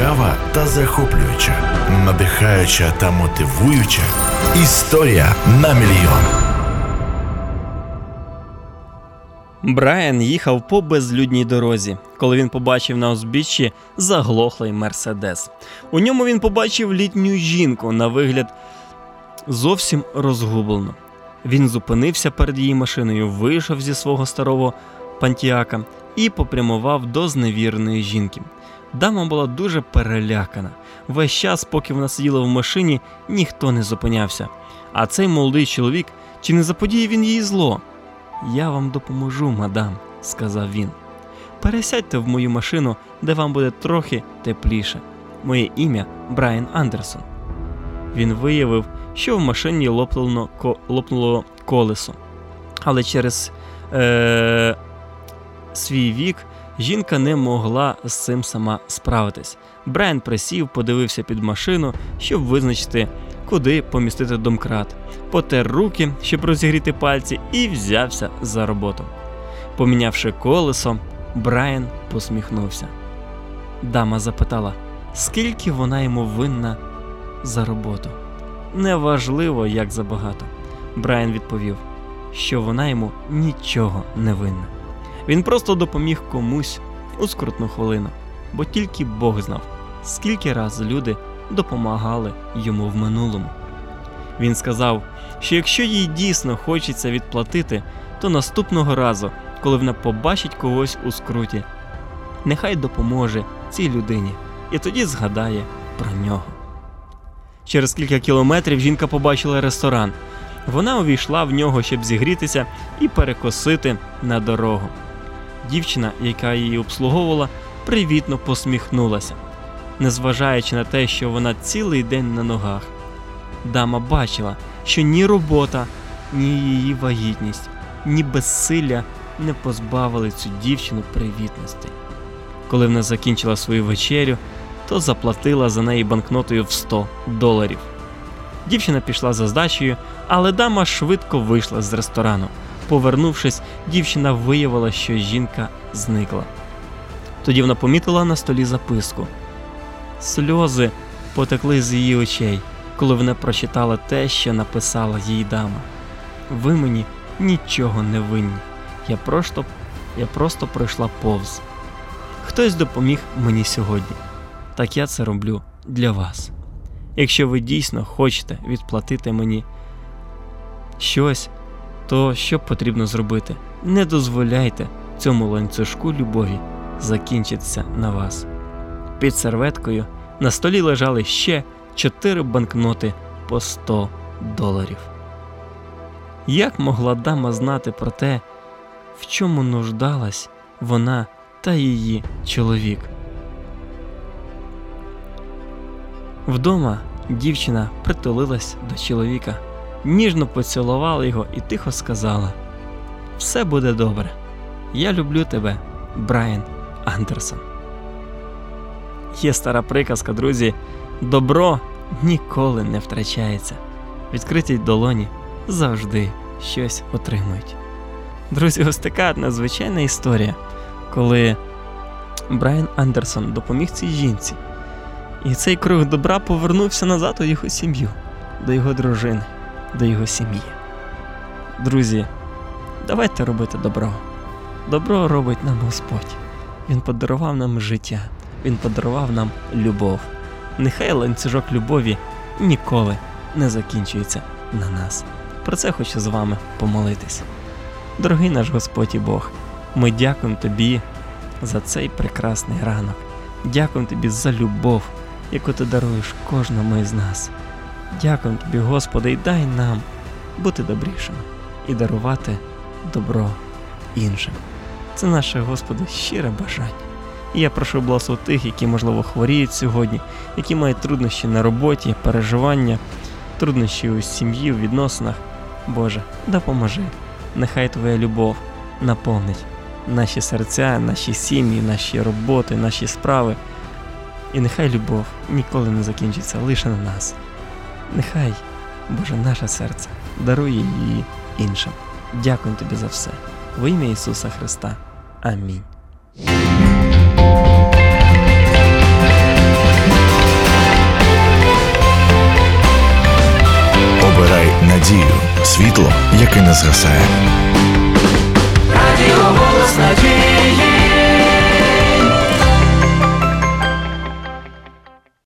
цікава та захоплююча, надихаюча та мотивуюча історія на мільйон. Брайан їхав по безлюдній дорозі, коли він побачив на узбіччі заглохлий Мерседес. У ньому він побачив літню жінку, на вигляд зовсім розгублену. Він зупинився перед її машиною, вийшов зі свого старого пантіака і попрямував до зневіреної жінки. Дама була дуже перелякана. Весь час, поки вона сиділа в машині, ніхто не зупинявся. А цей молодий чоловік, чи не заподіє він їй зло? «Я вам допоможу, мадам», – сказав він. «Пересядьте в мою машину, де вам буде трохи тепліше. Моє ім'я Брайан Андерсон». Він виявив, що в машині лопнуло колесо. Але через свій вік жінка не могла з цим сама справитись. Брайан присів, подивився під машину, щоб визначити, куди помістити домкрат. Потер руки, щоб розігріти пальці, і взявся за роботу. Помінявши колесо, Брайан посміхнувся. Дама запитала, скільки вона йому винна за роботу. «Неважливо, як забагато». Брайан відповів, що вона йому нічого не винна. Він просто допоміг комусь у скрутну хвилину, бо тільки Бог знав, скільки раз люди допомагали йому в минулому. Він сказав, що якщо їй дійсно хочеться відплатити, то наступного разу, коли вона побачить когось у скруті, нехай допоможе цій людині і тоді згадає про нього. Через кілька кілометрів жінка побачила ресторан. Вона увійшла в нього, щоб зігрітися і перекусити на дорогу. Дівчина, яка її обслуговувала, привітно посміхнулася, незважаючи на те, що вона цілий день на ногах. Дама бачила, що ні робота, ні її вагітність, ні безсилля не позбавили цю дівчину привітності. Коли вона закінчила свою вечерю, то заплатила за неї банкнотою в $100. Дівчина пішла за здачею, але дама швидко вийшла з ресторану. Повернувшись, дівчина виявила, що жінка зникла. Тоді вона помітила на столі записку. Сльози потекли з її очей, коли вона прочитала те, що написала їй дама. «Ви мені нічого не винні. Я просто пройшла повз. Хтось допоміг мені сьогодні. Так я це роблю для вас. Якщо ви дійсно хочете відплатити мені щось, то що потрібно зробити? Не дозволяйте цьому ланцюжку любові закінчитися на вас». Під серветкою на столі лежали ще 4 банкноти по $100. Як могла дама знати про те, в чому нуждалась вона та її чоловік? Вдома дівчина притулилась до чоловіка, ніжно поцілувала його і тихо сказала: «Все буде добре. Я люблю тебе, Брайан Андерсон». Є стара приказка, друзі, добро ніколи не втрачається. Відкриті долоні завжди щось отримують. Друзі, ось така надзвичайна історія, коли Брайан Андерсон допоміг цій жінці. І цей круг добра повернувся назад у його сім'ю, до його дружини, до його сім'ї. Друзі, давайте робити добро. Добро робить нам Господь. Він подарував нам життя, Він подарував нам любов. Нехай ланцюжок любові ніколи не закінчується на нас. Про це хочу з вами помолитись. Дорогий наш Господь і Бог, ми дякуємо Тобі за цей прекрасний ранок. Дякуємо Тобі за любов, яку Ти даруєш кожному із нас. Дякуємо Тобі, Господи, і дай нам бути добрішими і дарувати добро іншим. Це наше, Господи, щире бажання. І я прошу благослови тих, які, можливо, хворіють сьогодні, які мають труднощі на роботі, переживання, труднощі у сім'ї, у відносинах. Боже, допоможи. Нехай Твоя любов наповнить наші серця, наші сім'ї, наші роботи, наші справи. І нехай любов ніколи не закінчиться лише на нас. Нехай, Боже, наше серце дарує її іншим. Дякую Тобі за все. Во ім'я Ісуса Христа. Амінь. надію, світло, яке не згасає. Радіо «Голос надії».